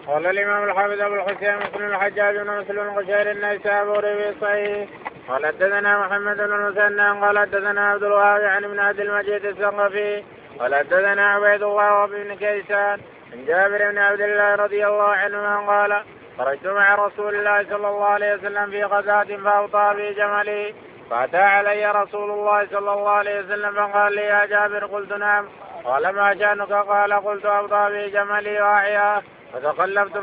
قال الإمام الحافظ أبو الحسين مسلم الحجاج بن مسلم القشيري النيسابوري في صحيح قال حدثنا محمد بن المثنى قال حدثنا عبد الوهاب عن ابن عبد المجيد الثقفي قال حدثنا عبيد الله بن كيسان عن جابر بن عبد الله رضي الله عنهما قال خرجت مع رسول الله صلى الله عليه وسلم في غزاة فأوطى في جملي فأتى علي رسول الله صلى الله عليه وسلم فقال لي يا جابر قلت نعم قال ما شأنك قال قلت أوطى في جملي وأحياه فتقلبت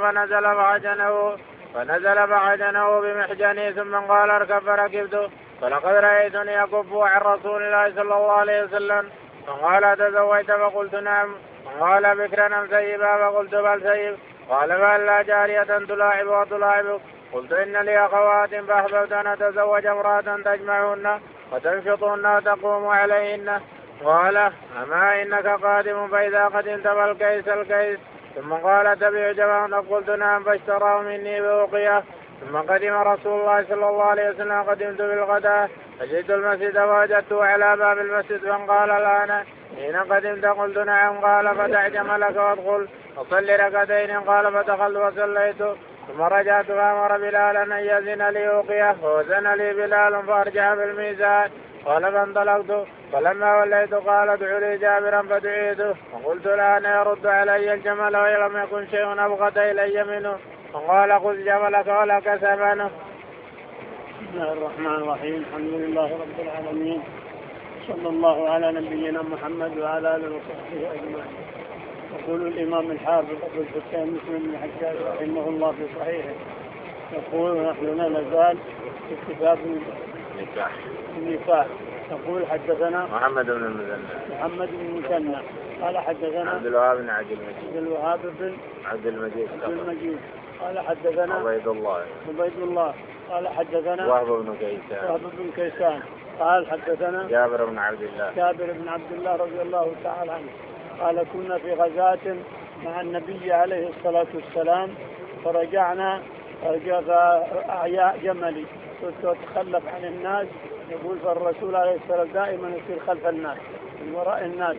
فنزل فعجنه بمحجني ثم قال اركب فركبت فلقد رأيتني أكف عن رسول الله صلى الله عليه وسلم فقال تزوجت فقلت نعم قال بكرا أم سيبا فقلت بل سيب قال فهل لا جارية تلاعب وتلاعبك قلت إن لي أخوات فأحببت أن أتزوج امرأة تجمعهن وتنشطهن وتقوم عليهن قال أما إنك قادم فإذا قدمت فالكيس ثم قال تبيع جمعا قلت نعم فاشتراه مني بوقية ثم قدم رسول الله صلى الله عليه وسلم قدمت بالغداء فجئت المسجد فوجدته على باب المسجد فقال الآن حين قدمت قلت نعم قال فدع جملك وادخل وصل ركعتين قال فدخلت وصليت ثم رجعت فأمر بلالا أن يزن لي وقية فوزن لي بلال فأرجع بالميزان قال فانطلقت فلما وليت قال ادع لي جابرا فدعيته وقلت الآن يرد علي الجمل ولم يكن شيء أبغض إلي منه فقال خذ جملك ولك ثمنه. بسم الله الرحمن الرحيم الحمد لله رب العالمين صلى الله على نبينا محمد وعلى آله وصحبه أجمعين. يقول الإمام الحافظ أبو الحسين مسلم بن الحجاج رحمه الله في صحيحه يقول نحن لا نزال في كتاب النكاح. يقول حدثنا محمد بن المثنى قال حدثنا عبد الوهاب بن عبد المجيد قال حدثنا عبيد الله قال حدثنا وهب بن كيسان قال حدثنا جابر بن عبد الله رضي الله تعالى عنه قال كنا في غزاة مع النبي عليه الصلاة والسلام فرجعنا أعياء جملي كنت أتخلف عن الناس. يقول فالرسول عليه الصلاة والسلام دائما يصير خلف الناس من وراء الناس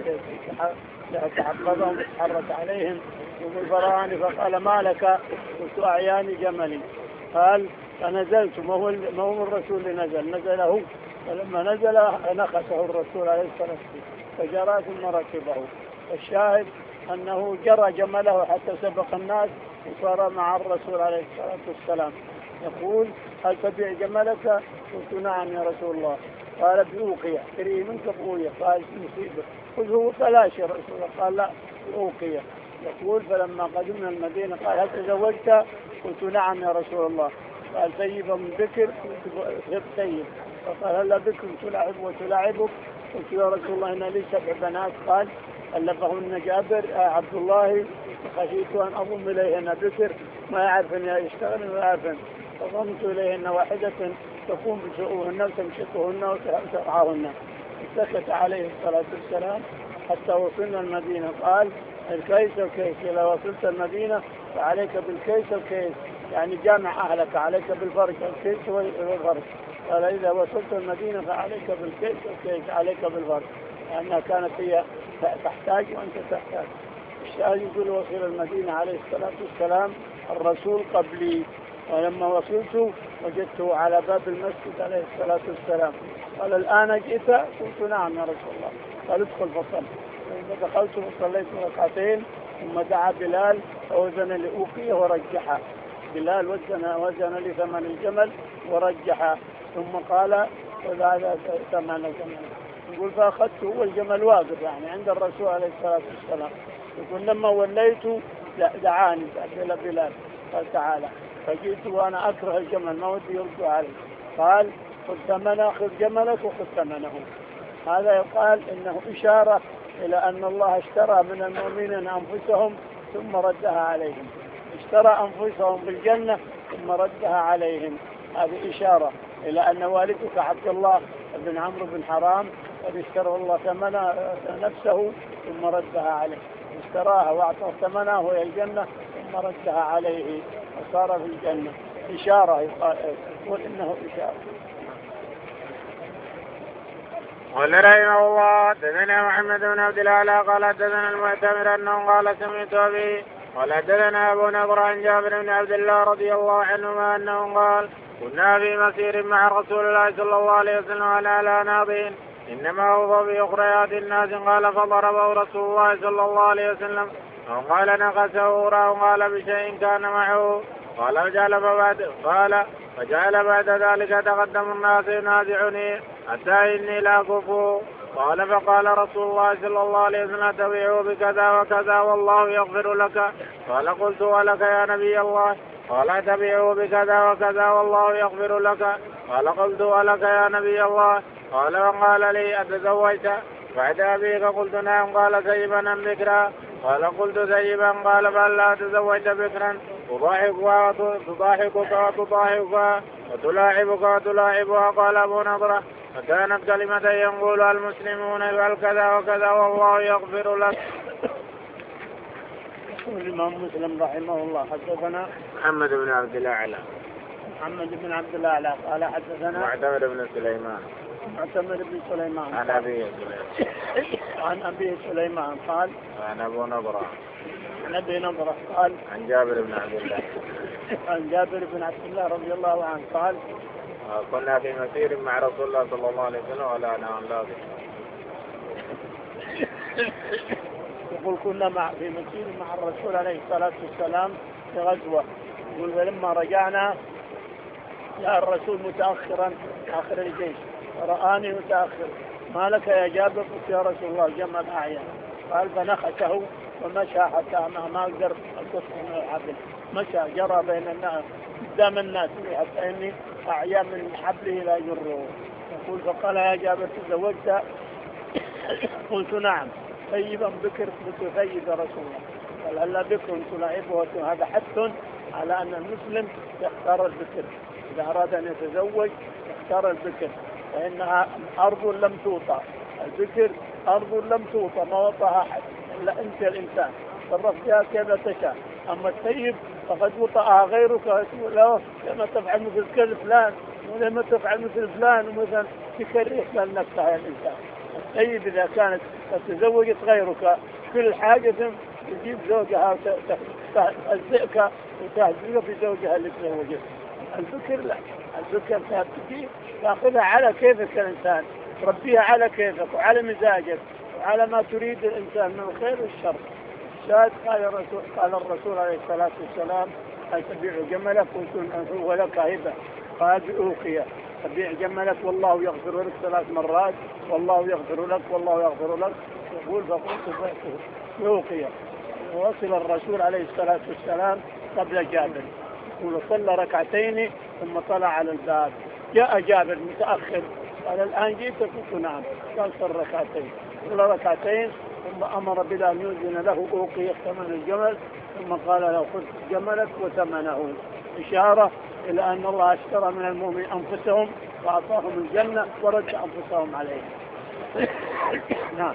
يتحفظهم ويتحرك عليهم. يقول فرآني فقال ما لك قلت أعياني جملي قال فنزلت ما هو الرسول اللي نزل هو فلما نزل نخسه الرسول عليه الصلاة والسلام فجرى ثم ركبه. الشاهد أنه جرى جمله حتى سبق الناس وصار مع الرسول عليه الصلاة والسلام. يقول هل تبيع جملك؟ قلت نعم يا رسول الله. قال بأوقية تري منك بأوقية قال مصيبة خذه بلاش يا رسول الله. قال لا بأوقية. يقول فلما قدمنا المدينة قال هل تزوجت؟ قلت نعم يا رسول الله. قال سيب من بكر؟ قلت سيب. فقال هل بكر تلعب وتلاعبك؟ قلت يا رسول الله إن لي 7 بنات. قال ألفهن جابر عبد الله خشيت أن أضم إليهن بكر ما يعرفن يشتغل ولا يعرفن فضمت إليهن واحدة تقوم بشؤونهن وتمشطهن وترعاهن. سكت عليه الصلاة والسلام حتى وصلنا المدينة. قال الكيس والكيس إذا وصلت المدينة فعليك بالكيس والكيس يعني جامع أهلك عليك بالفرق الكيس والفرق. قال إذا وصلت المدينة فعليك بالكيس والكيس عليك بالفرق لأنها كانت هي تحتاج وأنت تحتاج. الشاهد يقول وصل المدينة عليه الصلاة والسلام الرسول قبلي ولما وصلت وجدته على باب المسجد عليه الصلاة والسلام. قال الآن جئت؟ قلت نعم يا رسول الله. قال ادخل فصل. فدخلت وصليت ركعتين ثم دعا بلال فوزن لي أوقية ورجحها. بلال وزن لي ثمن الجمل ورجحها ثم قال وهذا ثمن الجمل. يقول فأخذته والجمل واقف يعني عند الرسول عليه الصلاة والسلام. يقول لما وليت دعاني بلال قال تعالى فجئت وأنا أكره الجمل ما ودي يرد عليه. قال خذ ثمنه خذ جملك وخذ ثمنه. هذا يقال إنه إشارة إلى أن الله اشترى من المؤمنين أنفسهم ثم ردها عليهم. اشترى أنفسهم بالجنة ثم ردها عليهم. هذه إشارة إلى أن والدك عبد الله بن عمرو بن حرام قد اشترى الله نفسه ثم ردها عليه. اشتراها واعطى ثمنها وهي الجنة ثم ردها عليه وصار في الجنة. إشارة يقول إنه إشارة. قال رحمه الله حدثنا محمد بن عبد الأعلى قال حدثنا المعتمر أنه قال سمعت أبي قال حدثنا أبو نضر عن جابر بن عبد الله رضي الله عنهما أنه قال كنا في مسير مع رسول الله صلى الله عليه وسلم على ناضين إنما هو في أخريات الناس قال فضربه رسول الله صلى الله عليه وسلم أو قال نقصه أو قال بشيء كان معه فجعل بعد ذلك تقدم الناس ينازعني حتى إني لا أكفه قال فقال رسول الله صلى الله عليه وسلم تبعه بكذا وكذا والله يغفر لك قال قلت ولك يا نبي الله قال تبعه بكذا وكذا والله يغفر لك قال قلت ولك يا نبي الله قال لي أتزوجت بعد أبيك قلت نعم قال سيبا أم بكرا قال قلت سيبا قال بل لا تزوجت بكرا تضاحكك وتضاحكها وتلاعبك وتلاعبها قال أبو نضرة فكانت كلمة يقول المسلمون يفعل كذا وكذا والله يغفر لك. يقول الإمام مسلم رحمه الله حدثنا محمد بن عبد الأعلى قال حدثنا معتمر بن سليمان عن أبي سليمان قال عن أبو نضرة قال عن جابر بن عبد الله رضي الله عنه قال كنا في مسير مع رسول الله صلى الله عليه وسلم ولا نعم لا يقول كنا في مسير مع الرسول عليه الصلاة والسلام في غزوة. يقول فلما رجعنا جاء الرسول متأخرا آخر الجيش رآني متأخر ما لك يا جابر؟ قلت يا رسول الله جمل أعين. قال فنخته ومشى حتى ما أقدر أقصه من الحبل مشى جرى بين الناس قدام الناس حتى إني أعيا من حبله لا يجره. يقول فقال يا جابر تزوجت؟ قلت نعم. طيبا بكر؟ قلت طيب يا رسول الله. قال هلا بكر تلاعبه؟ هذا حث على أن المسلم يختار البكر إذا أراد أن يتزوج يختار البكر فإنها أرض لم توطى. البكر أرض لم توطى ما وطاها أحد إلا أنت الإنسان تصرف فيها كيف تشاء. أما الطيب فقد وطأها غيرك ويقول له لما تفعل مثل كذا فلان ولما تفعل مثل فلان ومثلا تكرهك لنفسها يا الإنسان. الطيب إذا كانت تتزوجت غيرك كل حاجة تجيب زوجها وتهزئك وتهزئك في زوجها اللي تزوجت. البكر لا، البكر تأخذها على كيفك الإنسان تربيها على كيفك وعلى مزاجك وعلى ما تريد الإنسان من الخير والشر. الشاهد قال الرسول عليه الصلاة والسلام هل تبيع جملك؟ قلت هو لك هبة. قال بأوقية تبيع جملك والله يغفر لك 3 مرات والله يغفر لك والله يغفر لك. يقول فقلت بأوقية. ووصل الرسول عليه الصلاة والسلام قبل جابر يقول صلى ركعتين ثم طلع على الباب. جاء جابر متأخر قال الآن جئت؟ قلت نعم. قال صلى ركعتين ثم أمر بلال يؤذن له أوقية ثمن الجمل ثم قال له خذ جملك وثمنه إشارة إلى أن الله اشترى من المؤمن أنفسهم وأعطاهم الجنة ورد أنفسهم عليه. نعم.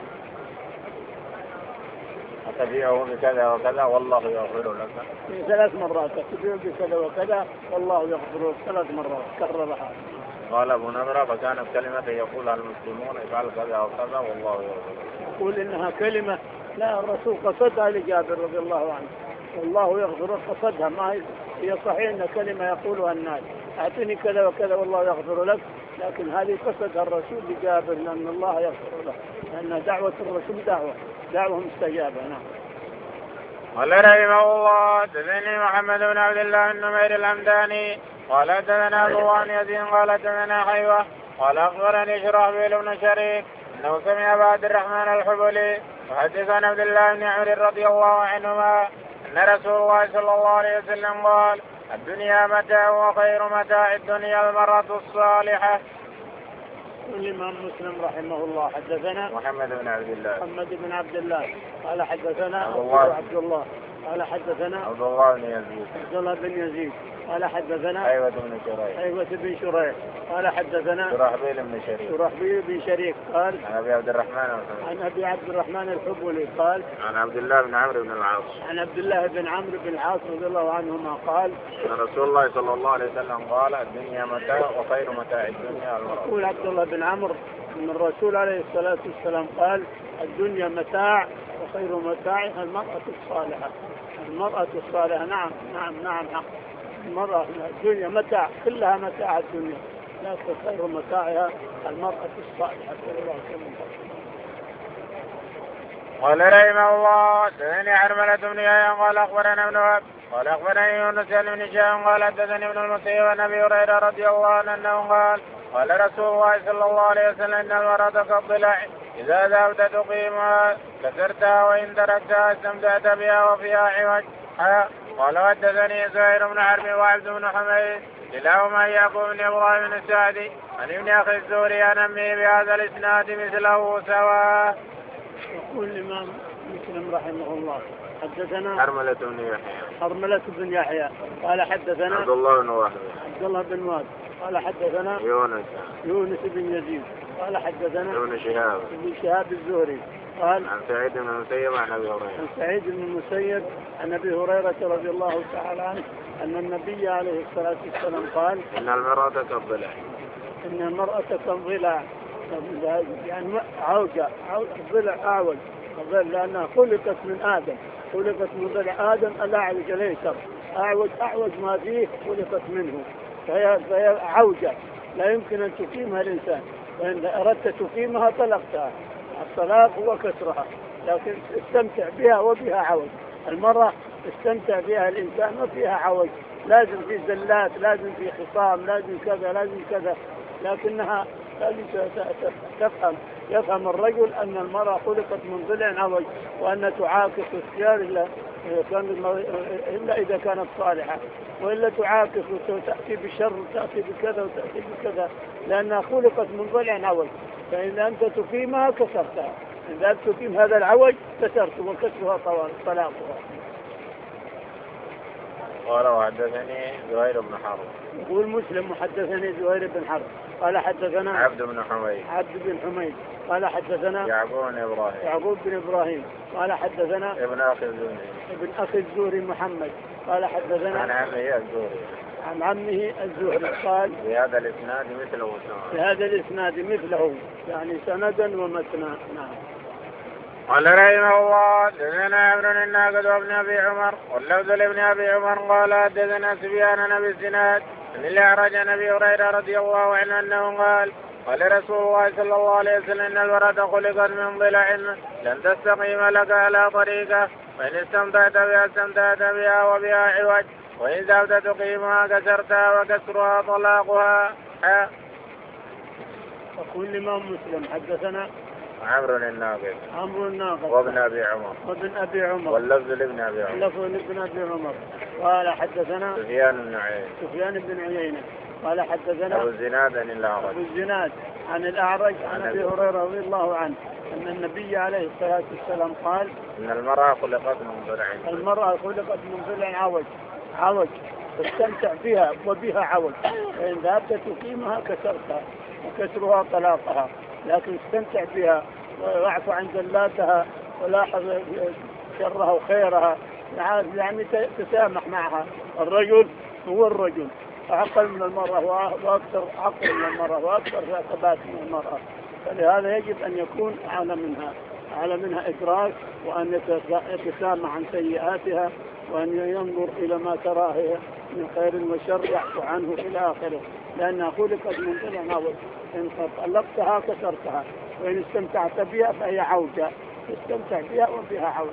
تبيعه بكذا وكذا والله يغفر لك 3 مرات. تبيعه بكذا وكذا والله يغفر لك 3 مرات كررها. قال أبو نضرة فكانت كلمة يقولها المسلمون افعل كذا وكذا والله يغفر لك. يقول إنها كلمة لا الرسول قصدها لجابر رضي الله عنه والله يغفر لك قصدها ما هي صحيح إن كلمة يقولها الناس أعطني كذا وكذا والله يغفر لك لكن هذه قصدها الرسول لجابر لأن الله يغفر له لأن دعوة الرسول دعوة مستجابة. نعم. قال رحمه الله حدثني محمد بن عبد الله بن نمير الحمداني قال حدثنا ابوان يزيد قال حدثنا حيوة قال اخبرني شرحبيل بن شريك انه سمع ابا عبد الرحمن الحبلي وحدث عن عبد الله بن عمرو رضي الله عنهما ان رسول الله صلى الله عليه وسلم قال الدنيا متاع وخير متاع الدنيا المرأة الصالحة. الإمام مسلم رحمه الله حدثنا محمد بن عبد الله قال حدثنا عبد الله قال حدثنا عبد الله بن يزيد قال حدثنا أيوة بن شريح قال حدثنا شرحبيل بن شريك قال عن أبي عبد الرحمن الحبلي قال عن عبد الله بن عمرو بن العاص رضي الله عنهما قال أن رسول الله صلى الله عليه وسلم قال الدنيا متاع وخير متاع الدنيا المرأة. يقول عبد الله بن عمرو أن الرسول عليه الصلاة والسلام قال الدنيا متاع وخير متاعها المرأة الصالحة. المرأة الصالحة نعم حق. المرأة الدنيا متاع، كلها متاع الدنيا، لكن خير متاعها المرأة الصالحة. قال رحمه الله حدثني حرملة بن يحيى قال اخبرنا ابن وهب قال اخبرني يونس بن شهاب قال حدثني ابن المسيب عن ابي هريره رضي الله عنه انه قال رسول الله صلى الله عليه وسلم ان المرأة كالضلع اذا ذهبت تقيمها كسرتها وان تركتها استمتعت بها وفيها عوج. قال حدثني زهير بن حرب وعبد بن حميد كلاهما يعقوب بن ابراهيم السعدي عن ابن اخي الزهري عن امه بهذا الاسناد مثله سواء. يقول الإمام مسلم رحمه الله حدثنا حرملة بن يحيى قال حدثنا عبد الله بن وهب قال حدثنا يونس بن يزيد قال حدثنا ابن شهاب الزهري قال عن سعيد بن المسيب عن ابي هريره رضي الله تعالى عنه ان النبي عليه الصلاه والسلام قال ان المرأة كالضلع يعني عوجة الضلع أعوج الضلع لأنها خلقت من ضلع آدم الأعوج الأيسر أعوج ما فيه خلقت منه، فهي عوجة لا يمكن أن تقيمها الإنسان، وإن أردت تقيمها طلقتها. الطلاق هو كسرها، لكن استمتع بها وبها عوج. المرأة استمتع بها الإنسان وفيها عوج، لازم في زلات، لازم في خصام، لازم كذا، لكنها لازم يفهم الرجل أن المرأة خلقت من ضلع عوج، وأن تعاكس اختيار إلا إذا كانت صالحة، وإلا تعاكس وتأتي بشر وتأتي بكذا لأنها خلقت من ضلع عوج. فإذا أنت تقيمها كسرتها، إذا تقيم هذا العوج كسرت، وكسرها طلاقها. قال وحدثني زهير بن حرب. يقول مسلم حدثني زهير بن حرب قال حدثنا عبد بن حميد قال حدثنا يعقوب بن إبراهيم قال حدثنا ابن أخي الزهري محمد قال حدثنا عن عمه الزهري قال بهذا الإسناد مثله يعني سندا ومتنا. نعم. قال رحمه الله حدثنا عمرو الناقد وابن ابي عمر واللفظ لابن ابي عمر قال حدثنا سفيان عن ابي الزناد عن الاعرج عن ابي هريره رضي الله عنه انه قال رسول الله صلى الله عليه وسلم ان المرأة خلقت من ضلع لن تستقيم لك على طريقه، وان استمتعت بها وبها عوج، وان ذهبت تقيمها كسرتها وكسرها طلاقها. يقول الإمام مسلم حدثنا عمرو الناقد وابن ابي عمر واللفظ لابن ابي عمر قال حدثنا سفيان بن عيينة قال حدثنا ابو الزناد عن الاعرج عن ابي هريره رضي الله عنه ان النبي عليه الصلاه والسلام قال ان المرأة خلقت من ضلع عوج تستمتع بها وبها عوج، فإن ذهبت تقيمها كسرتها وكسرها طلاقها، لكن استمتع بها واعف عن زلاتها ولاحظ شرها وخيرها، يعني تسامح معها. الرجل هو الرجل أعقل من المرأة وأكثر عقل من المرأة وأكثر ثبات من المرأة، فلهذا يجب أن يكون أعلى منها إدراك، وأن يتسامح عن سيئاتها، وأن ينظر إلى ما تراه من خير وشر يعفو عنه إلى آخره، لأنها خلقت من ضلع عوج. إن طلقتها كسرتها، وإن استمتعت بها فهي عوجة، استمتع بها وبها عوج.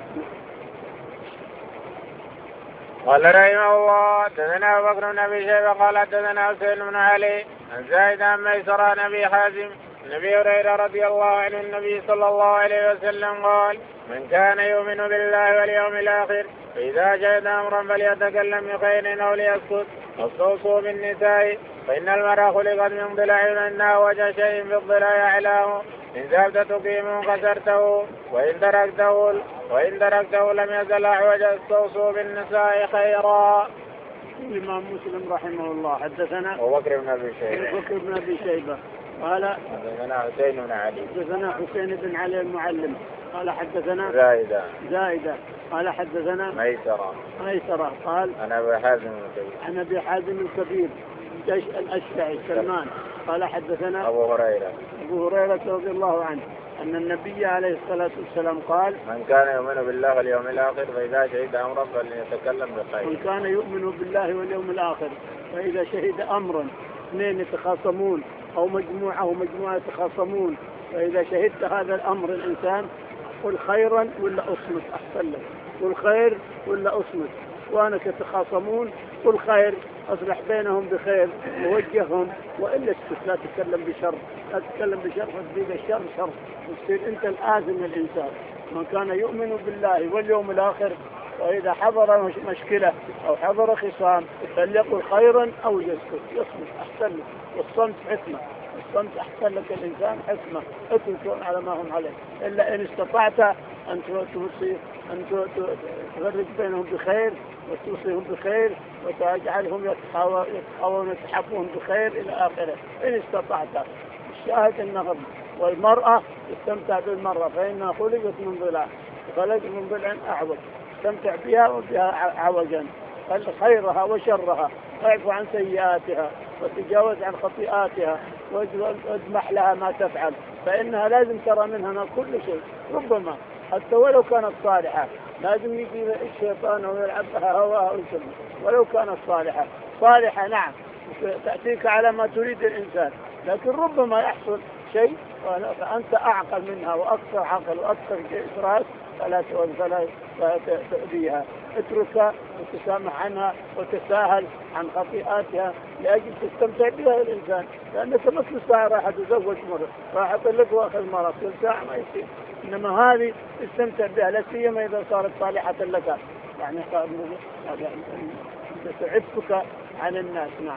قال رحمه الله حدثنا ابو بكر بن ابي شيبه قال حدثنا حسين بن علي عن زايد عن ميسر عن ابي حازم عن ابي هريره رضي الله عنه النبي صلى الله عليه وسلم قال من كان يؤمن بالله واليوم الاخر فاذا شهد امرا فليتكلم بخير او ليسكت، واستوصوا بالنساء فان المرأة خلقت من ضلع، وانها وجه شيء في الضلع اعلاه، ان ذهبت تقيمه كسرته وإن تركته لم يزل أعوج، استوصوا بالنساء خيرا. الإمام مسلم رحمه الله حدثنا أبو بكر بن أبي شيبة قال حدثنا حسين بن علي المعلم قال حدثنا زائدة قال حدثنا ميسرة قال عن أبي حازم الكبير الأشجعي سلمان قال حدثنا أبو هريرة رضي الله عنه أن النبي عليه الصلاة والسلام قال من كان يؤمن بالله واليوم الآخر فإذا شهد أمرا فليتكلم بخير. من كان يؤمن بالله واليوم الآخر فإذا شهد أمرا اثنين يتخاصمون أو مجموعة يتخاصمون فإذا شهدت هذا الأمر الإنسان قل خيرا ولا أصمت أحسن لك. قل خير ولا أصمت. وأنك يتخاصمون قل خير أصلح بينهم بخير ووجههم وإلا اسكت لا تتكلم بشر. لا تتكلم بشر فتزيد الشر شر وتصير أنت الآثم الإنسان. من كان يؤمن بالله واليوم الآخر وإذا حضر مشكلة أو حضر خصام فليقل خيرا أو يصمت أحسن لك. والصمت حكمة. الصمت أحسن لك الإنسان حكمة. اتركهم على ما هم عليه إلا إن استطعت أن تفرق بينهم بخير وتوصيهم بخير وتجعلهم يتحاولون يتحفون بخير إلى آخره إن استطعت. الشاهد النغم والمرأة تستمتع بالمرأة فإنها خلقت من ضلع وخلقت من ضلع أعوج تستمتع بها وبها عوجا. خيرها وشرها واعف عن سيئاتها وتجاوز عن خطيئاتها واجمح لها ما تفعل فإنها لازم ترى منها كل شيء. ربما حتى ولو كانت صالحة لازم يجي الشيطان ويلعبها هواها ويسمى ولو كانت صالحة نعم تأتيك على ما تريد الإنسان لكن ربما يحصل شيء فأنت أعقل منها وأكثر عقل وأكثر إدراك فلا تؤذيها. اتركها وتسامح عنها وتساهل عن خطيئاتها لأجل تستمتع بها الإنسان لأنك مثل ساعة راح تزوج مرة راح تطلق وآخر مرة كل ساعة ما يصير. إنما هذه تستمتع بها لا سيما إذا صارت صالحة لك يعني تعفك عن الناس. نعم.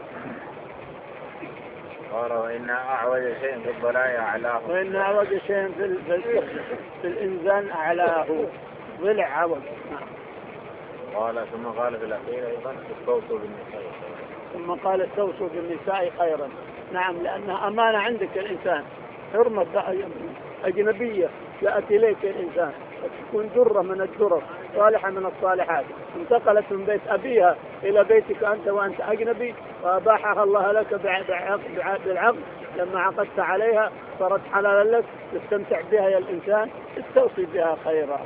قال وإن أعوج شيء في الضلال أعلاه. وإن أعوج شيء في الإنسان أعلاه ضلع عوج. نعم. قال ثم قال في الأخير أيضا استوصوا بالنساء. ثم قال استوصوا بالنساء خيرا. نعم لأنها أمانة عندك الإنسان. حرمة أجنبية جاءت إليك الإنسان وتكون درة من الدرر صالحة من الصالحات انتقلت من بيت أبيها إلى بيتك أنت وأنت أجنبي وأباحها الله لك بالعقد لما عقدت عليها صارت حلالا لك تستمتع بها يا الإنسان استوصي بها خيرا.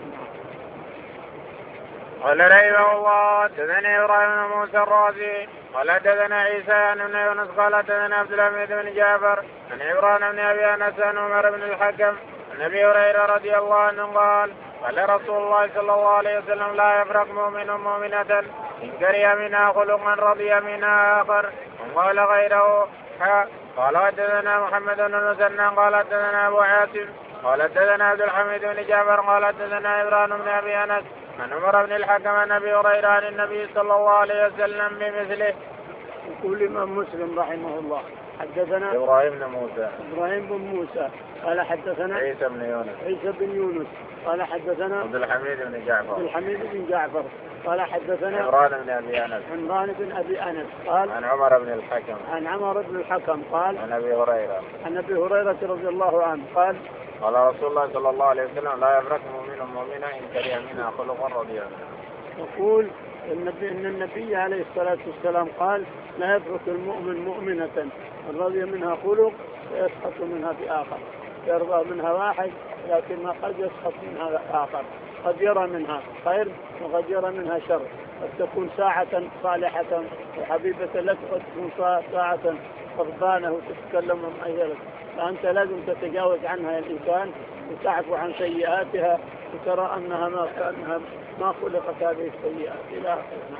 قال رحمه الله حدثنا إبراهيم بن موسى الرازي قال حدثنا عيسى بن يونس قال حدثنا عبد الحميد بن جعفر عن عمران بن أبي أنس عن عمر بن الحكم عن أبي هريرة رضي الله عنه قال قال رسول الله صلى الله عليه وسلم لا يفرق مؤمن مؤمنة إن كره منها خلقا رضي منها آخر وقال غيره. قال حدثنا محمد بن المثنى قال حدثنا أبو عاصم قال حدثنا عبد الحميد بن جعفر قال حدثنا إبراهيم بن أبي أنس عن عمر بن الحكم عن أبي هريرة عن النبي صلى الله عليه وسلم بمثله. يقول الإمام مسلم رحمه الله حدثنا إبراهيم بن موسى قال حدثنا عيسى بن يونس قال حدثنا عبد الحميد بن جعفر قال حدثنا عمران بن أبي أنس قال عن عمر بن الحكم قال عن أبي هريرة رضي الله عنه قال قال رسول الله صلى الله عليه وسلم لا يفرق مؤمن مؤمنة إن كره منها خلقا رضي منها. يقول إن النبي عليه الصلاة والسلام قال لا يفرق المؤمن مؤمنة من رضي منها خلق ويسخط منها بآخر. يرضى منها واحد لكن ما قد يسخط منها آخر قد يرى منها خير وقد يرى منها شر قد تكون ساعة صالحة وحبيبة لك قد تكون ساعة غضبانة وتتكلم عن أجلك فأنت لازم تتجاوز عنها الإنسان وتعفو عن سيئاتها وترى أنها ما خلقت هذه السيئات إلى آخره.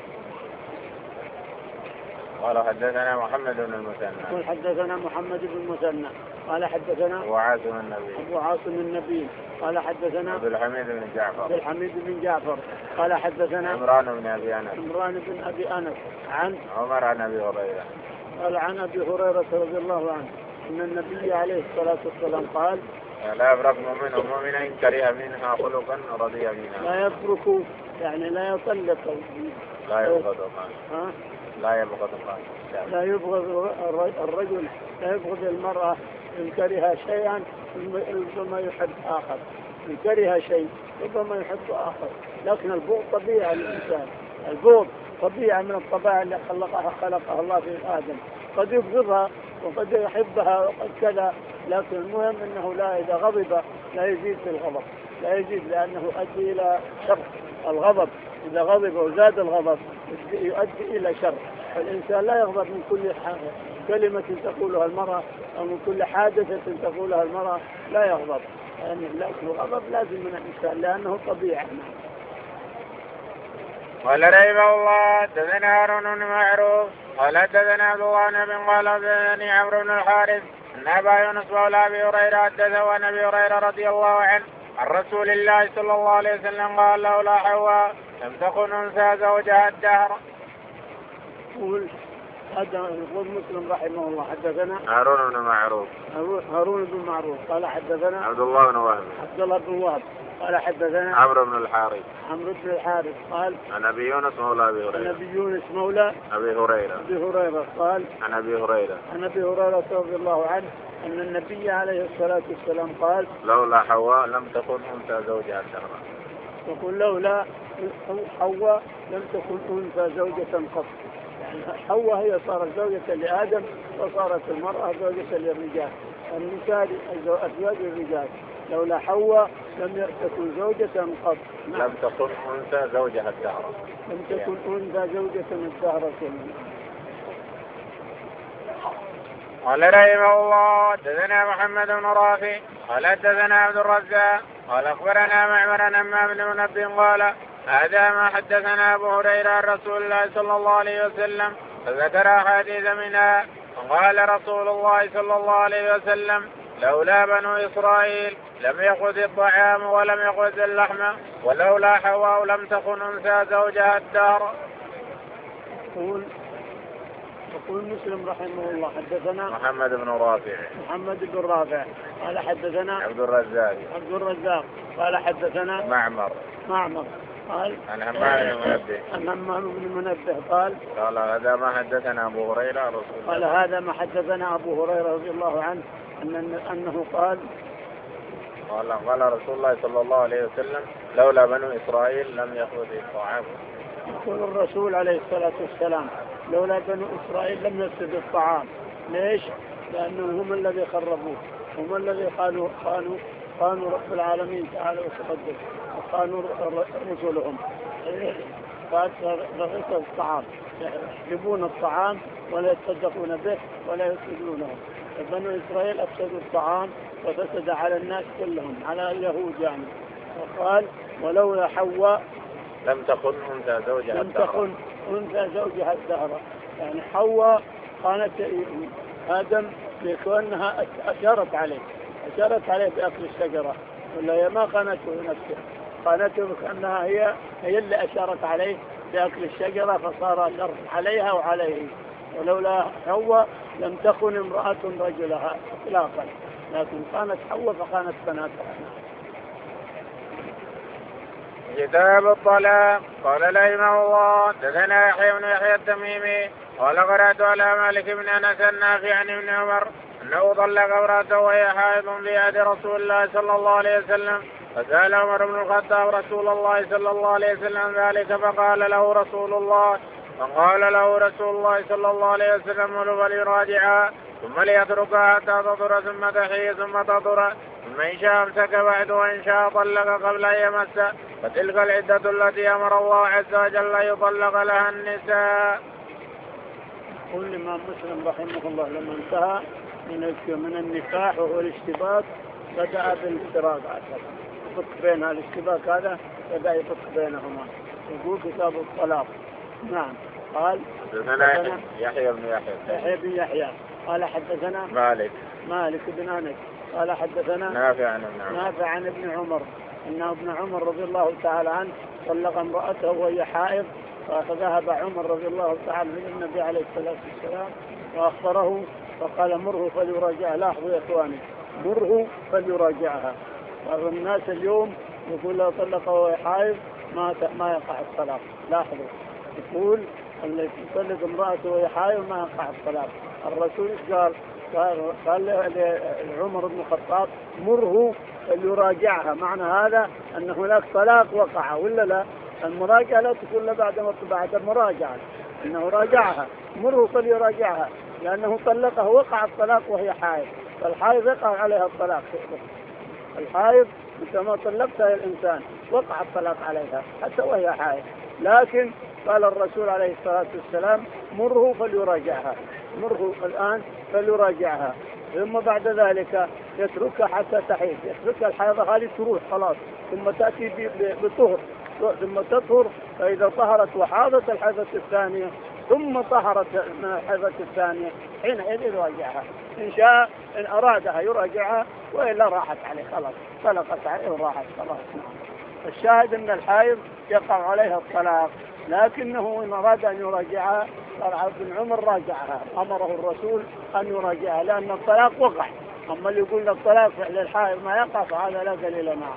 قال حدثنا محمد بن المثنى قال حدثنا محمد بن المثنى قال حدثنا أبو عاصم النبي قال حدثنا عبد الحميد بن جعفر قال حدثنا عمران بن أبي أنس عن عمر عن أبي هريرة قال عن أبي هريرة رضي الله عنه أن النبي عليه الصلاة والسلام قال لا يفرق مؤمن ومؤمنة إن كره منها خلقا رضي منها. لا يفرق يعني لا يطلق لا يبغض الرجل لا يبغض المرأة إن كره شيئا ربما يحب آخر إن كره شيء ربما يحب آخر لكن البغض طبيعي للإنسان البغض طبيعة من الطبائع اللي خلقها الله في آدم، قد يبغضها وقد يحبها وقد كذا، لكن المهم أنه لا إذا غضب لا يزيد في الغضب، لا يزيد، لأنه يؤدي إلى شر. الغضب إذا غضب وزاد الغضب يؤدي إلى شر. الإنسان لا يغضب من كل كلمة تقولها المرأة أو من كل حادثة تقولها المرأة، لا يغضب، يعني لكن الغضب لازم من الإنسان لأنه طبيعة. قال رحمه الله حدثنا هارون بن معروف قال حدثنا عبد الله بن قال حدثني عمرو بن الحارث ان ابا يونس مولى ابي هريره حدثه عن ابي هريره رضي الله عنه عن رسول الله صلى الله عليه وسلم قال لولا حواء لم تكن انثى زوجها الدهر. هذا يقول مسلم رحمه الله حدثنا هارون بن معروف قال حدثنا عبد الله بن وهب قال حدثنا عمرو بن الحارث قال عن ابي يونس مولى ابي هريره قال عن ابي هريره رضي الله عنه ان النبي عليه الصلاه والسلام قال لولا حواء لم تكن انثى زوجها الدهر. يقول لولا حواء لم تكن انثى زوجة قط، يعني حواء هي صارت زوجة لآدم وصارت المرأة زوجة للرجال، النساء أزواج الرجال، لولا حواء لم تكن زوجة قط. لم تكن أنثى زوجها الدهر. كلها. قال رحمه الله حدثنا محمد بن رافع قال حدثنا عبد الرزاق قال اخبرنا معمر عن همام بن منبه قال هذا ما حدثنا ابو هريره عن رسول الله صلى الله عليه وسلم فذكر احاديث منها وقال رسول الله صلى الله عليه وسلم لولا بنو اسرائيل لم يأخذ الطعام ولم يأخذ اللحم ولولا حواء لم تكن انثى زوجها الدهر. يقول مسلم رحمه الله حدثنا محمد بن رافع قال حدثنا عبد الرزاق قال حدثنا معمر قال عن همام بن منبه قال هذا ما حدثنا ابو هريره رضي الله عنه انه قال رسول الله صلى الله عليه وسلم لولا بنو اسرائيل لم يأخذ الطعام. يقول الرسول عليه الصلاة والسلام لولا بنو إسرائيل لم يفسد الطعام. ليش؟ لأنهم هم الذي خربوه، هم الذي خانوا رب العالمين تعالى وتقدس وخانوا رسلهم. رغيف الطعام يحجبون الطعام ولا يتصدقون به ولا يفسدونه. بنو إسرائيل أفسدوا الطعام وفسد على الناس كلهم، على اليهود يعني. وقال ولولا حواء لم تكن أنثى زوجها الدهر. يعني حواء قالت آدم لكونها أشارت عليه بأكل الشجرة، ولا هي ما قالته نفسه، قالته بأنها هي اللي أشارت عليه بأكل الشجرة فصار الأرض عليها وعليه. ولولا حواء لم تكن امرأة رجلها إطلاقا، لكن كانت حواء فكانت بناتها. كتاب الطلاق. قال رحمه الله حدثنا يحيى بن يحيى التميمي قال قرأت على مالك بن انس النافع عن ابن عمر انه طلق امرأته وهي حائض في عهد رسول الله صلى الله عليه وسلم، فسأل عمر بن الخطاب رسول الله صلى الله عليه وسلم ذلك فقال له رسول الله صلى الله عليه وسلم فليراجعها ثم ليتركها حتى تطهر ثم تحيي ثم تطهر ثم إن شاء امسك بعد وإن شاء طلق قبل أن يمس، فتلك العدة التي أمر الله عز وجل يطلق لها النساء. يقول الإمام مسلم رحمه الله لما انتهى من النكاح وهو الاشتباك بدأ بالاشتراك يفك بين الاشتباك هذا، بدأ يفك بينهما. يقول كتاب الطلاق. نعم. قال حدثنا يحيى بن يحيى قال حدثنا مالك بن انس قال حدثنا نافع عن ابن عمر ان ابن عمر رضي الله تعالى عنه طلق امرأته وهي حائض، فذهب عمر رضي الله تعالى الى النبي عليه الصلاة والسلام واخبره فقال مره فليراجعها. لاحظوا يا اخواني، مره فليراجعها. والناس اليوم يقول لو طلق وهي حائض ما يقع الطلاق. لاحظوا، يقول اللي يطلق امرأته وهي حائض ما يقع الطلاق. الرسول قال لعمر بن الخطاب مره فليراجعها، معنى هذا أن هناك طلاق وقع ولا لا؟ المراجعة لا تكون إلا بعد المراجعة، إنه راجعها مره فليراجعها، لأنه طلقها وقع الطلاق وهي حائض، فالحائض يقع عليها الطلاق. الحائض كما طلقتها الإنسان وقع الطلاق عليها حتى وهي حائض، لكن قال الرسول عليه الصلاة والسلام مره فليراجعها، مره الآن فليراجعها، ثم بعد ذلك يتركها حتى تحيض، يتركها الحيضة هذه تروح خلاص، ثم تأتي بطهر، ثم تطهر، فإذا طهرت وحاضت الحيضة الثانية ثم طهرت من الحيضة الثانية حينئذ يراجعها، إن شاء إن أرادها يراجعها، وإلا راحت عليه خلاص، طلقت عليه وراحت خلاص. الشاهد أن الحائض يقع عليها الطلاق، لكنه إن أراد أن يراجعها قال عبد بن عمر راجعها، أمره الرسول أن يراجعها لأن الطلاق وقع. أما اللي يقول الطلاق فعل الحائض ما يقع فهذا لا دليل معه.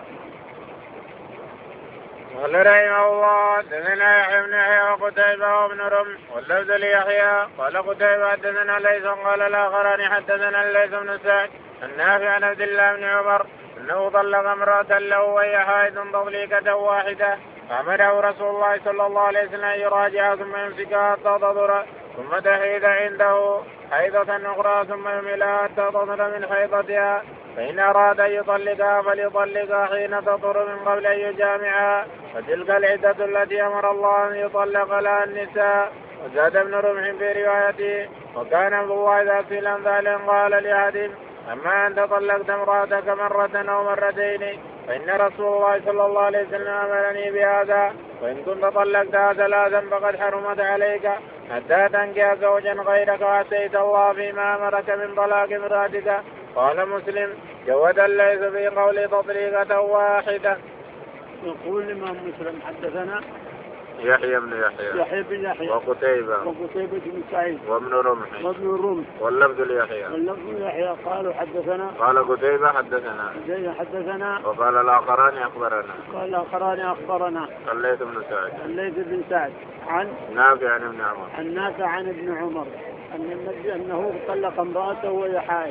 قال رحمه الله حدثنا يحيى بن يحيى وقتيبة وابن رمح واللفظ ليحيى قال قتيبة حدثنا ليس قال الآخران حدثنا الليث بن سعد النافع عن عبد الله بن عمر أنه طلق امرأة له وهي حائض تطليقة واحدة، فأمره رسول الله صلى الله عليه وسلم أن يراجعها ثم يمسكها حتى تطهر ثم تحيض عنده حيضة أخرى ثم يملها حتى تطهر من حيضتها، فإن أراد أن يطلقها فليطلقها حين تطهر من قبل أن يجامعها، فتلك العدة التي أمر الله أن يطلق لها النساء. وزاد ابن رمح في روايته وكان عبد الله إذا سئل عن ذلك قال لأحد أما أنت طلقت امرأتك مرة أو مرتين فإن رسول الله صلى الله عليه وسلم أمرني بهذا، وإن كنت طلقتها ثلاثا فقد حرمت عليك حتى تنكح زوجا غيرك وأتيت الله فيما أمرك من طلاق امرأتك. قال مسلم جود الليث في قول تطليقة واحدة. يقول الإمام مسلم حدثنا يحيى بن يحيى وقتيبة بن سعيد وابن رمح واللفظ ليحيى قالوا حدثنا قال قتيبة حدثنا وقال الآخران أخبرنا الليث بن سعد عن نافع عن ابن عمر أن النبي أنه طلق امرأته وهي حائض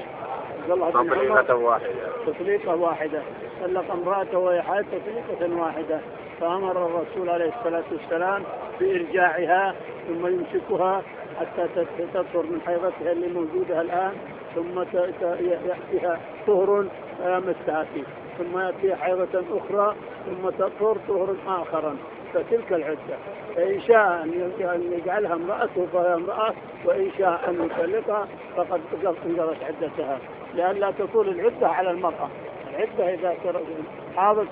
تطليقة واحدة طلق امرأته وهي حائض تطليقة واحدة، فأمر الرسول عليه الصلاة والسلام بإرجاعها ثم يمسكها حتى تطهر من حيضتها اللي موجودة الآن، ثم يأتيها طهر فيمسها فيه، ثم يأتيها حيضة أخرى ثم تطهر طهر آخر، فتلك العدة. فإن شاء أن يجعلها امرأته فهي امرأة، وإن شاء أن يطلقها فقد انقضت عدتها، لئلا تطول العدة على المرأة. العدة إذا حاضت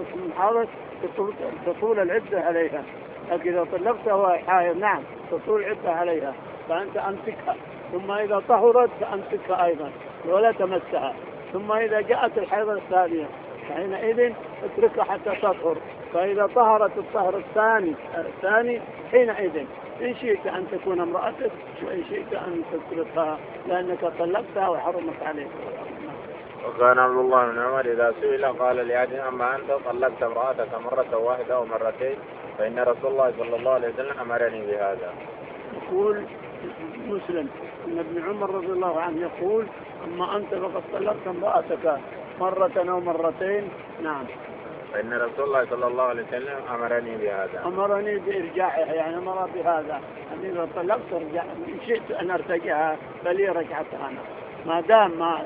تطول العدة عليها، لكن إذا طلقتها وهي حائض نعم تطول العدة عليها، فأنت أمسكها، ثم إذا طهرت فأمسكها أيضا ولا تمسها، ثم إذا جاءت الحيضة الثانية حينئذ اتركها حتى تطهر، فإذا طهرت الطهر الثاني حينئذ إن شئت أن تكون امرأتك وإن شئت أن تطلقها لأنك طلقتها وحرمت عليك. وكان عبد الله بن عمر إذا سئل قال لأحد أما أنت طلقت امرأتك مرة واحدة أو مرتين فإن رسول الله صلى الله عليه وسلم أمرني بهذا. يقول مسلم أن ابن عمر رضي الله عنه يقول أما أنت فقد طلقت امرأتك مرة أو مرتين نعم فإن رسول الله صلى الله عليه وسلم أمرني بإرجاعها، يعني أمر بهذا أن إذا طلقت ارجع، إن شئت أن أرتجعها فلي رجعتها أنا، ما دام ما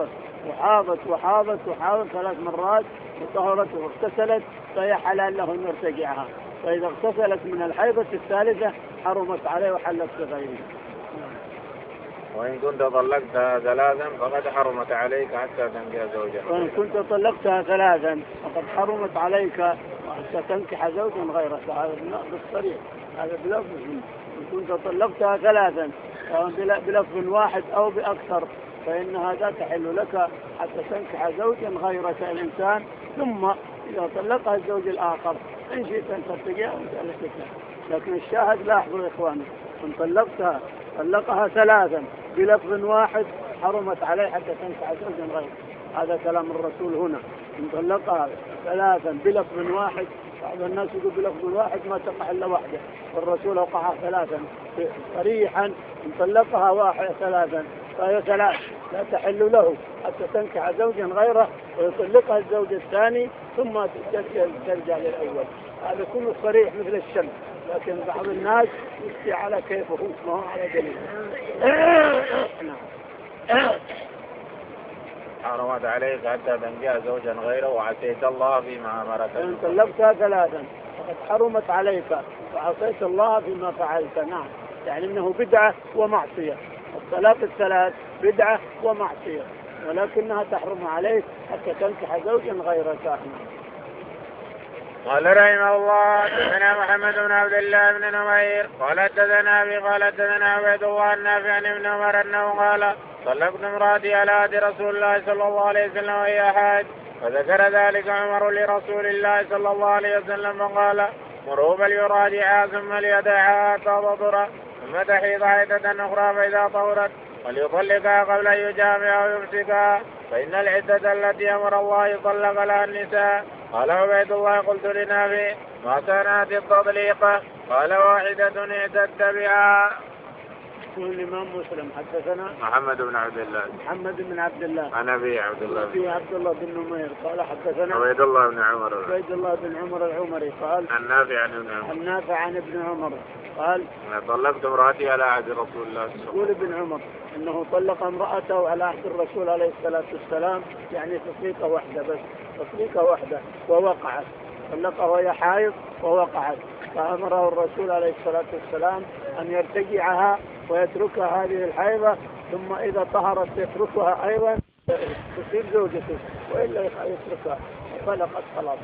وحاضت 3 مرات وطهرت واغتسلت فهي حلال له أن يرتجعها، فإذا اغتسلت من الحيضة الثالثة حرمت عليه وحلت بغيره. وإن كنت طلقتها 3 فقد حرمت عليك حتى تنكح زوجا. وإن كنت طلقتها 3 فقد حرمت عليك حتى تنكح زوجا غيرك، هذا بالصريح، هذا بلفظ. إن كنت طلقتها 3 بلفظ واحد أو بأكثر فإنها لا تحل لك حتى تنكح زوجا غيرك الإنسان، ثم إذا طلقها الزوج الآخر إن شئت أن ترتجعها لكن الشاهد لاحظوا يا إخواني، إن طلقها 3 بلفظ واحد حرمت عليه حتى تنكح زوجا غيره، هذا كلام الرسول هنا. إن طلقها 3 بلفظ واحد، بعض الناس يقول بلفظ واحد ما تقع إلا واحدة، والرسول وقعها 3 صريحا. إن طلقها 3 فهي 3 لا تحل له حتى تنكح زوجا غيره ويطلقها الزوج الثاني ثم ترجع للأول، هذا كله صريح مثل الشمس، لكن بعض الناس يفتي على كيفه ما هو على دليل. حرمت عليك حتى تنكح زوجا غيره وعصيت الله فيما أمرك. إن طلقتها ثلاثا فقد حرمت عليك وعصيت الله فيما فعلت. نعم، يعني انه بدعة ومعصية. الطلاق الثلاث بدعة ومعصية، ولكنها تحرم عليك حتى تنكح زوجا غيرك. قال رحمه الله حدثنا محمد بن عبد الله بن نمير قال حدثنا ابي قال حدثنا عبيد الله النافع عن ابن عمر انه قال طلقت امراتي على عهد رسول الله صلى الله عليه وسلم وهي حاج، فذكر ذلك عمر لرسول الله صلى الله عليه وسلم فقال مروه فليراجعها ثم ليدعها حتى تطهر ثم تحيض عدة اخرى فاذا طهرت وليطلقها قبل ان يجامعها ويمسكها فان العدة التي امر الله يطلق لها النساء. قال عبيد الله قلت لنافع ما كانت التطليقة؟ قال واحدة اعتدت بها. يقول الإمام مسلم حدثنا محمد بن عبد الله عن أبي عبد الله بن نمير قال حدثنا عبيد الله بن عمر العمري قال النافع عن ابن عمر قال طلقت امرأتي على عهد رسول الله. يقول ابن عمر انه طلق امرأته على عهد الرسول عليه الصلاة والسلام، يعني تطليقة واحدة بس، تطليقة واحدة ووقعت، طلقها وهي حائض ووقعت، فأمره الرسول عليه الصلاة والسلام أن يرتجعها ويتركها هذه الحيضة، ثم إذا طهرت يتركها أيضا تصير زوجته، وإلا يتركها طلقت خلاص.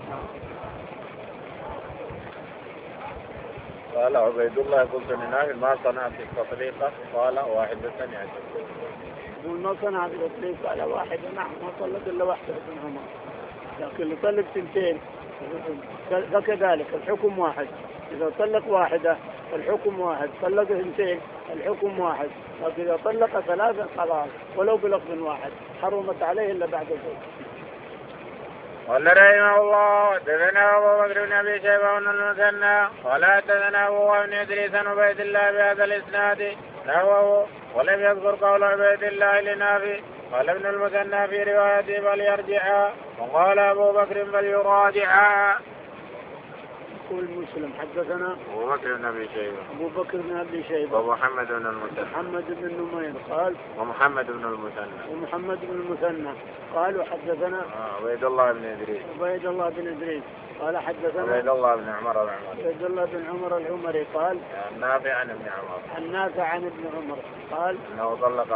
قال عبيد الله قلت لنافع ما صنعت التطليقة؟ قال واحدة اعتدت. يقول ما صنعت التطليقة على واحدة. نعم، ما طلق إلا واحدة ابن عمر، لكن اللي طلق سنتين فكذلك الحكم واحد. إذا طلق واحدة الحكم واحد، طلق اثنتين الحكم واحد، لكن إذا طلق ثلاثة خلاص ولو بلفظ واحد حرمت عليه إلا بعد ذلك. قال رحمه الله حدثنا ابو بكر بن ابي شيبه بن المثنى قال حدثنا ابو بن ادريس عن عبيد الله بهذا الاسناد نحوه ولم يذكر قول عبيد الله لنافع. قال ابن المثنى في روايته فليرجعها، وقال ابو بكر فليراجعها. يقول مسلم حدثنا ابو بكر بن ابي شيبه ومحمد بن نمير قال ومحمد بن المثنى قالوا حدثنا عبيد الله بن ادريس قال حدثنا عبيد الله بن عمر العمري قال النافع عن ابن عمر قال انه طلق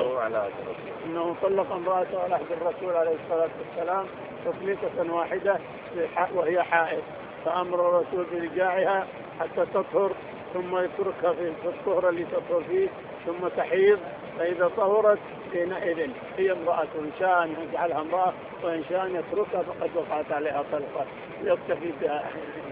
امراته على عهد الرسول عليه الصلاة والسلام تطليقة واحدة وهي حائض، فأمر الرسول برجاعها حتى تطهر ثم يتركها في الطهر اللي تطهر فيه ثم تحيض، فإذا طهرت حينئذ هي امرأة، إن شاء أن يجعلها امرأة وإن شاء أن يتركها فقد وقعت عليها طلقة يكتفي بها.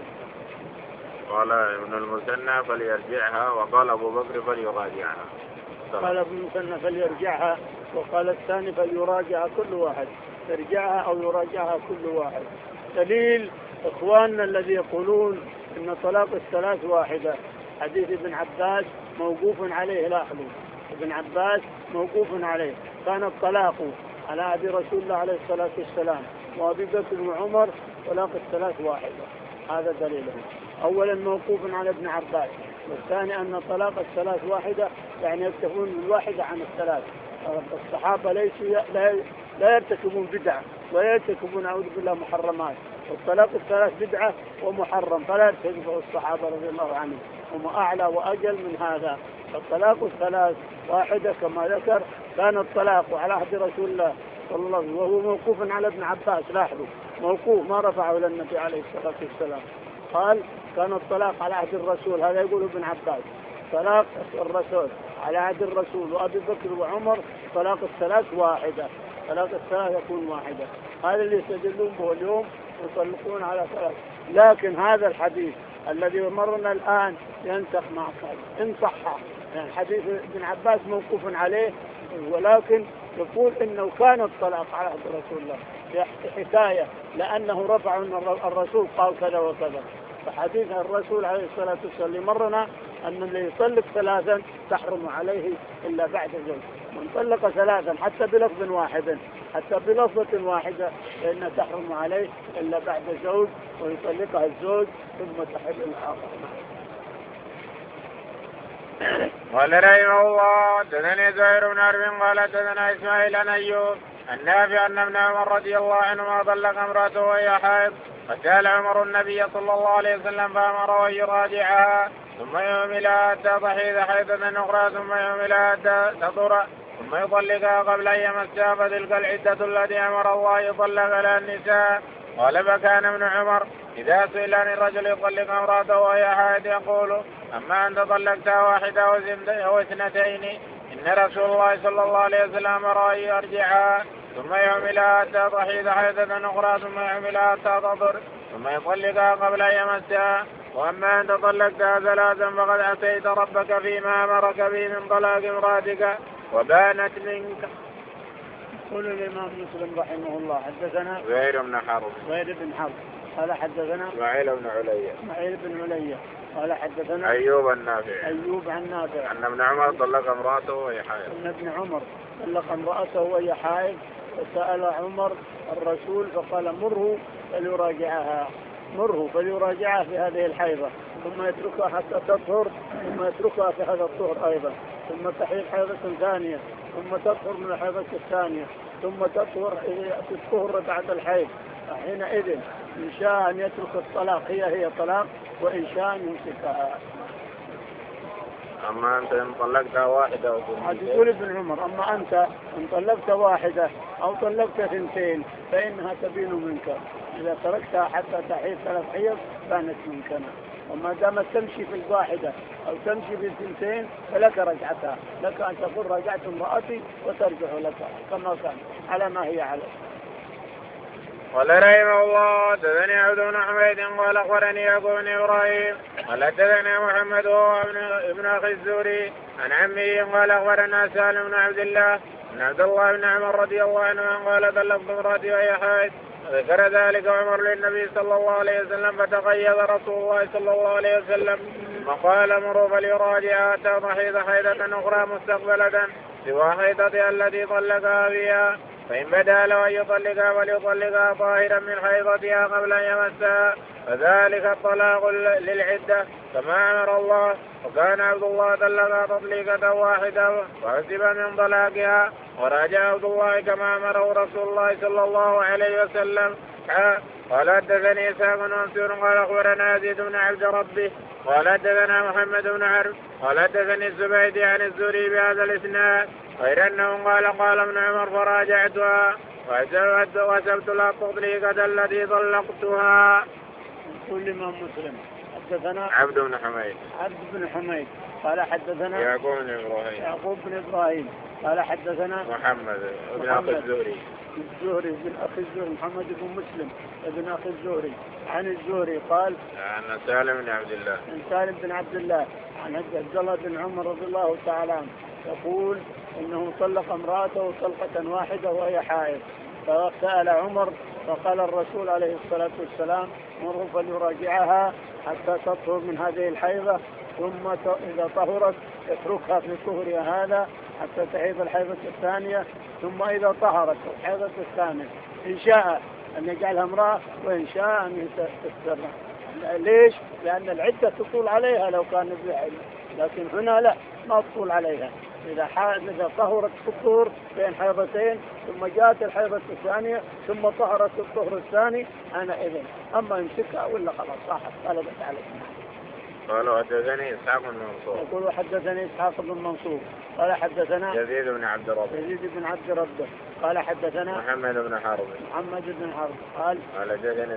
قال ابن المثنى فليرجعها، وقال أبو بكر فليراجعها. قال ابن المثنى فليرجعها، وقال الثاني فليراجعها كل واحد، يرجعها أو يراجعها كل واحد. دليل إخواننا الذي يقولون إن طلاق الثلاث واحدة حديث ابن عباس موقوف عليه، لاحظوا ابن عباس موقوف عليه، كان الطلاق على عهد رسول الله عليه الصلاة والسلام وأبي بكر وعمر طلاق الثلاث واحدة، هذا دليله. أولا موقوف على ابن عباس، والثاني أن طلاق الثلاث واحدة يعني يكتفون بالواحدة عن الثلاث. الصحابة ليسوا لا يرتكبون بدعة ولا يرتكبون أعوذ بالله محرمات، والطلاق الثلاث بدعة ومحرم فلا يرتكبه الصحابة رضي الله عنهم، هم أعلى وأجل من هذا. الطلاق الثلاث واحدة كما ذكر، كان الطلاق على عهد رسول الله صلى الله عليه وسلم وهو موقوف على ابن عباس، لاحظوا موقوف ما رفعه إلى النبي عليه الصلاة والسلام، قال كان الطلاق على عهد الرسول، هذا يقول ابن عباس، طلاق الرسول على عهد الرسول وأبي بكر وعمر طلاق الثلاث واحدة، طلاق الثلاث يكون واحدة، هذا اللي يستدلون به اليوم يطلقون على ثلاث. لكن هذا الحديث الذي مرنا الآن ينسخ مع إن صح، يعني حديث ابن عباس موقوف عليه، ولكن يقول إنه كان الطلاق على عهد رسول الله حكاية، لأنه رفع أن الرسول قال كذا وكذا، فحديث الرسول عليه الصلاة والسلام اللي مرنا أن اللي يطلق ثلاثا تحرم عليه إلا بعد زوج، من طلق ثلاثا حتى بلفظ واحد حتى بلفظة واحدة فإنها تحرم عليه إلا بعد زوج ويطلقها الزوج ثم تحل الآخر. قال رحمه الله حدثني زهير بن حرب قال حدثنا اسماعيل عن ايوب النافع ان ابن عمر رضي الله عنهما طلق امراته وهي حائض فسأل عمر النبي صلى الله عليه وسلم فامره ان يراجعها ثم يهملها حتى تحيض حيضة اخرى ثم يهملها حتى تطهر ثم يطلقها قبل ان يمسها فتلك العدة التي امر الله يطلق لها النساء. قال فكان ابن عمر إذا سئل عن الرجل يطلق امراته وهي حائض يقول أما أنت طلقتها واحدة أو اثنتين إن رسول الله صلى الله عليه وسلم أمر أن يرجعها ثم يعملها حتى تحيض حيضة أخرى ثم يعملها حتى تطهر ثم يطلقها قبل أن يمسها. وأما أنت طلقتها ثلاثا فقد عصيت ربك فيما أمرك به من طلاق امراتك وبانت منك. يقول الإمام مسلم رحمه الله حدثنا زهير بن حرب قال حدثنا إسماعيل بن علية قال حدثنا أيوب عن نافع أن ابن عمر طلق امرأته وهي حائض فسأل عمر الرسول فقال مره فليراجعها في هذه الحيضة ثم يتركها حتى تطهر ثم يتركها في هذا الطهر أيضا ثم تحيض حيضة ثانية ثم تطهر من الحيضة الثانية ثم تطهر الطهر بعد الحيض. حينئذ إن شاء أن يترك الطلاق هي طلاق وإن شاء أن يمسكها. أما أنت إن طلقتها واحدة يقول ابن عمر أما أنت إن طلقت واحدة أو طلقت اثنتين فإنها تبين منك إذا تركتها حتى تحيض 3 حيض بانت منك. وما دامت تمشي في الواحدة أو تمشي في الثنتين فلك رجعتها لك أن تقول رجعت امرأتي وترجع لك كما كان على ما هي عليه. قال رحمه الله حدثني عبد بن حميد قال اخبرني يعقوب بن ابراهيم قال حدثنا محمد هو ابن اخي الزهري عن عمه قال اخبرنا سالم بن عبد الله ان عبد الله بن عمر رضي الله عنه قال طلقت امراتي وهي حائض ذكر ذلك عمر للنبي صلى الله عليه وسلم فتقيد رسول الله صلى الله عليه وسلم وقال مروا فليراجعها حتى تحيض حيضة اخرى مستقبلة سوى حيضتها التي طلقها فيها فإن بدا له أن يطلقها فليطلقها طاهرا من حيضتها قبل أن يمسها فذلك الطلاق للعدة كما أمر الله. وكان عبد الله طلقها تطليقة واحدة وحسب من طلاقها وراجع عبد الله كما أمره رسول الله صلى الله عليه وسلم. قال حدثني إسحاق بن منصور قال أخبرنا يزيد بن عبد ربه قال حدثنا محمد بن عرب قال حدثني الزبيدي عن الزهري بهذا الإسناد غير أنه قال ابن عمر فراجعتها وحسبت لها التطليقة التي طلقتها. يقول الإمام مسلم حدثنا عبد بن حميد قال حدثنا يعقوب بن إبراهيم قال حدثنا محمد بن أخي الزهري بن أخي الزهري محمد بن مسلم بن أخي الزهري عن الزهري قال عن سالم بن عبد الله عن عبد الله بن عمر رضي الله تعالى عنه يقول إنه طلق امرأته طلقة واحدة وهي حائض فسأل عمر فقال الرسول عليه الصلاة والسلام مره فليراجعها حتى تطهر من هذه الحيضة ثم إذا طهرت يتركها في طهرها هذا حتى تحيض الحيضة الثانية ثم إذا طهرت الحيضة الثانية إن شاء أن يجعلها امرأة وإن شاء أن تسترها. ليش؟ لأن العدة تطول عليها لو كان بحيض لكن هنا لا ما تطول عليها. إذا طهرت الطهر بين حيضتين ثم جاءت الحيضة الثانية ثم طهرت الطهر الثاني أنا إذن أما يمسكها ولا خلاص صاحت غلبت عليه. قالوا حدثني إسحاق بن منصور يقول حدثني إسحاق بن منصور قال حدثنا يزيد بن عبد ربه قال حدثنا محمد بن حرب قال حدثنا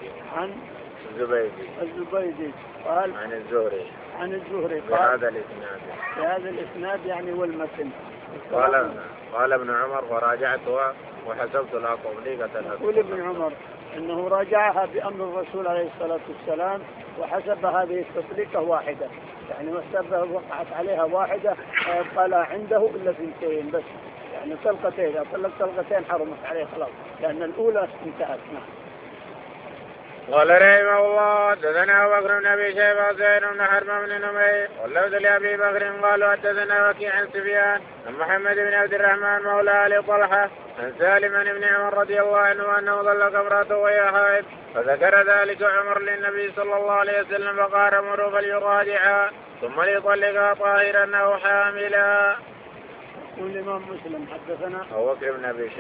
الزبيدي قال عن الزهري قال بهذا الإسناد يعني والمتن. قال ابن عمر وراجعتها وحسبت لها تطليقة. يقول ابن عمر انه راجعها بامر الرسول عليه الصلاة والسلام وحسب هذه التطليقة واحدة يعني وحسبها وقعت عليها واحدة يبقى لا عنده الا ثنتين بس يعني طلقتين اذا طلق طلقتين حرمت عليه خلاص لان الاولى انتهت. قال رحمه الله حدثنا أبو بكر بن أبي شيبة وزهير بن حرب بن نمير واللفظ لأبي بكر قالوا حدثنا وكيع عن سفيان عن محمد بن عبد الرحمن مولى آل طلحة عن سالم بن عمر رضي الله عنه أنه طلق امرأته وهي حائض فذكر ذلك عمر للنبي صلى الله عليه وسلم فقال امره فليراجعها ثم ليطلقها طاهرا أو حاملا. يقول الإمام مسلم حدثنا أبو بكر بن أبي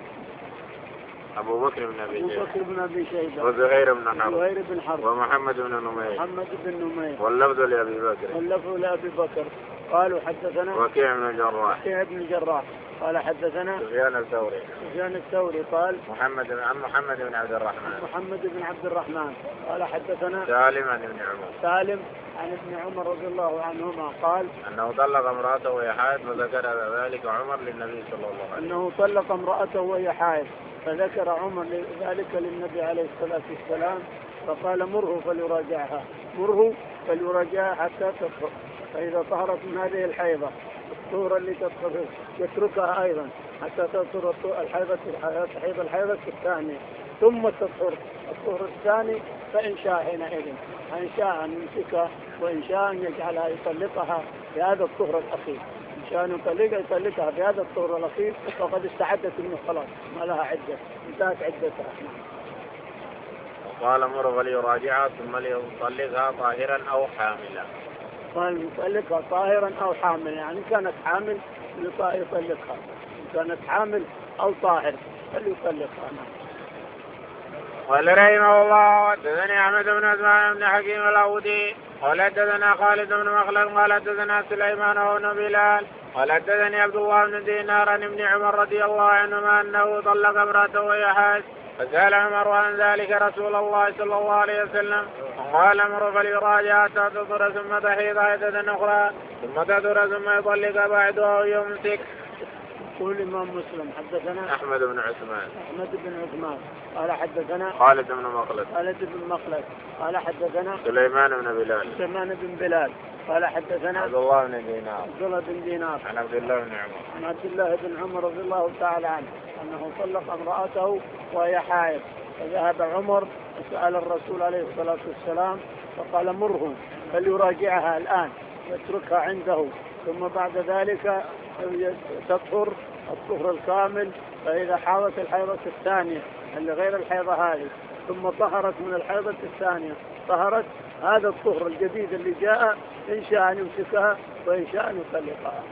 شيبة وزهير بن حرب ومحمد بن نمير واللفظ لأبي بكر قالوا حدثنا وكيع بن الجراح قال حدثنا سفيان الثوري قال محمد بن عبد الرحمن قال حدثنا سالم عن ابن عمر رضي الله عنهما قال أنه طلق امرأته وهي حائض فذكر ذلك عمر للنبي صلى الله عليه وسلم. أنه طلق امرأته وهي حائض فذكر عمر ذلك للنبي عليه الصلاة والسلام فقال مره فليراجعها حتى تطهر فإذا طهرت من هذه الحيضة الطهر اللي تطهر يتركها أيضا حتى تطهر الحيضة الثانية ثم تطهر الطهر الثاني فإن شاء حينئذ إن شاء أن يمسكها وإن شاء أن يجعلها يطلقها في هذا الطهر الأخير إن شاء أن يطلقها في هذا الطهر الأخير فقد استعدت منه خلاص ما لها عدة انتهت عدتها. وقال مر فليراجعها ثم ليطلقها طاهرا أو حاملا. قال يطلقها طاهرا أو حاملا يعني كانت حامل يطلقها إن كانت حامل أو طاهر فليطلقها. قال رحمه الله حدثني أحمد بن عثمان بن حكيم الأودي قال حدثنا خالد بن مخلد قال حدثنا سليمان بن بلال قال حدثني عبد الله بن دينار عن ابن عمر رضي الله عنهما أنه طلق امرأته وهي حائض فسأل عمر عن ذلك رسول الله صلى الله عليه وسلم وقال امر فليراجع حتى تطهر ثم تحيض عدة أخرى ثم تطهر ثم يطلق بعدها أو يمسك. يقول الإمام مسلم حدثنا أحمد بن عثمان قال حدثنا خالد بن مخلد قال حدثنا سليمان بن بلال قال حدثنا عبد الله بن دينار عن عبد الله بن عمر رضي الله تعالى عنه أنه طلق امرأته وهي حائض فذهب عمر وسأل الرسول عليه الصلاة والسلام فقال مره فليراجعها الآن يتركها عنده ثم بعد ذلك تطهر الطهر الكامل فإذا حاضت الحيضة الثانية اللي غير الحيضة هذه ثم طهرت من الحيضة الثانية طهرت هذا الطهر الجديد اللي جاء إن شاء أن يمسكها وإن شاء أن يطلقها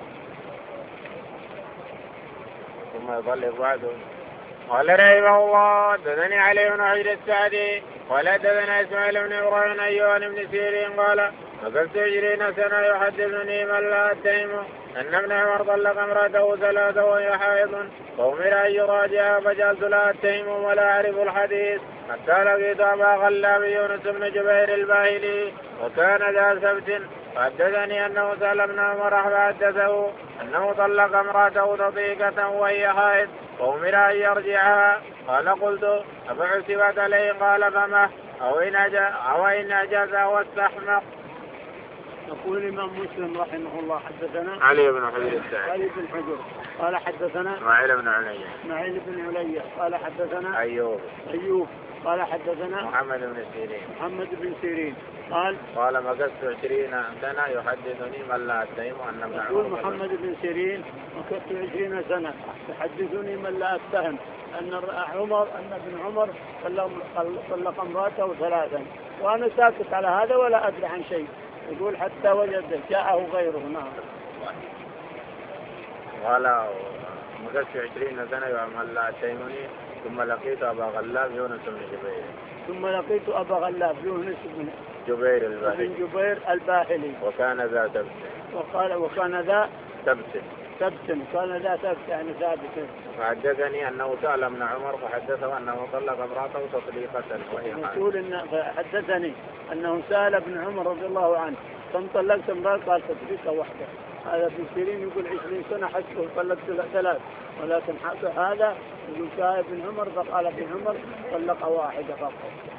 ثم يطلق بعده. قال رحمه الله حدثني علي بن حجر السعدي قال حدثنا إسماعيل بن إبراهيم أيوب بن سيرين قال مكثت 20 سنة يحدثني من لا أتهمه أن ابن عمر طلق امرأته 3 وهي حائض فأمر أن يراجعها فجعلت لا أتهم ولا أعرف الحديث حتى لقيت أبا غلاب يونس بن جبير الباهلي وكان ذا سبت فحدثني أنه سأل ابن عمر فحدثه أنه طلق امرأته تطيقة وهي حائض فأمر أن يرجعها قال قلت أفحسبت عليه قال فما أو إن أجاز واستحمق. يقول الإمام مسلم رحمه الله حدثنا علي بن حجر قال حدثنا إسماعيل بن علي قال حدثنا أيوب قال حدثنا محمد بن سيرين قال مكثت 20 سنة يحدثني من لا أتهم أن ابن عمر. يقول محمد بن سيرين مكثت 20 سنة يحدثني من لا أتهم أن ابن عمر طلق امرأته 3 وأنا ساكت على هذا ولا أدري عن شيء. يقول حتى وجد جاءه غيره. نعم. قال مكثت 20 سنة يعمل لا أتهمني ثم لقيت أبا غلاب يونس بن جبير الباهلي وكان ذا سبت يعني ثابت. فحدثني أنه سأل ابن عمر فحدثه أنه طلق امرأته تطليقة وهي حائض. حدثني أنه سأل ابن عمر رضي الله عنه كم طلقت امرأة قال تطليقة واحدة. هذا ابن سيرين يقول 20 سنة حسبه طلقت 3 ولكن هذا يقول سأل ابن عمر فقال ابن عمر طلق واحدة فقط.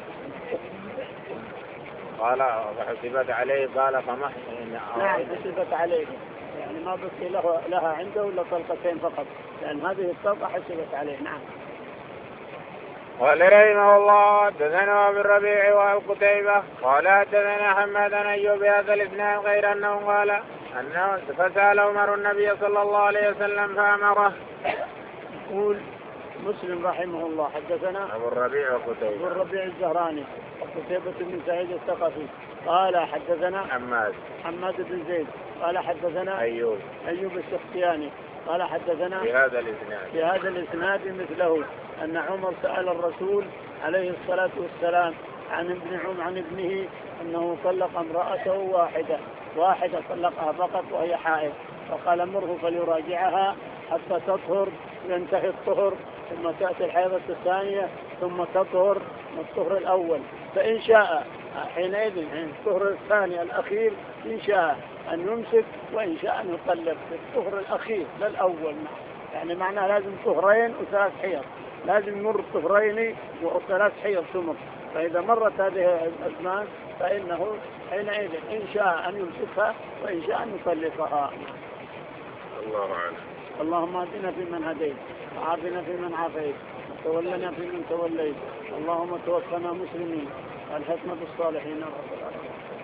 قال فحسبت عليه قال فما. نعم حسبت عليه يعني ما بقي لها عنده إلا طلقتين فقط لأن هذه الطلقة حسبت عليه. نعم. قال رحمه الله حدثنا ابو الربيع وابو قتيبة قال حدثنا حماد بن ايوب بهذا الاسناد غير انه قال انه فسأل عمر النبي صلى الله عليه وسلم فامره. يقول مسلم رحمه الله حدثنا ابو الربيع وقتيبة ابو الربيع الزهراني وقتيبة بن سعيد الثقفي قال حدثنا حماد بن زيد قال حدثنا ايوب السختياني قال حدثنا في هذا الاسناد مثله ان عمر سأل الرسول عليه الصلاة والسلام عن ابنه انه طلق امرأته واحدة طلقها فقط وهي حائض، فقال مره فليراجعها حتى تطهر ينتهي الطهر ثم تأتي الحيضة الثانية ثم تطهر الطهر الأول، فإن شاء حينئذ عند الطهر الثاني الأخير إن شاء أن يمسك وإن شاء أن يطلق في الطهر الأخير لا الأول. يعني معناه لازم طهرين وثلاث حيض، لازم يمر طهرين وثلاث حيض تمر، فإذا مرت هذه الأزمان فإنه حينئذ إن شاء أن يمسكها وإن شاء أن يطلقها. الله أعلم. اللهم اهدنا فيمن هديت وعافنا فيمن عافيت وتولنا فيمن توليت، اللهم توفنا مسلمين والحكمة بالصالحين.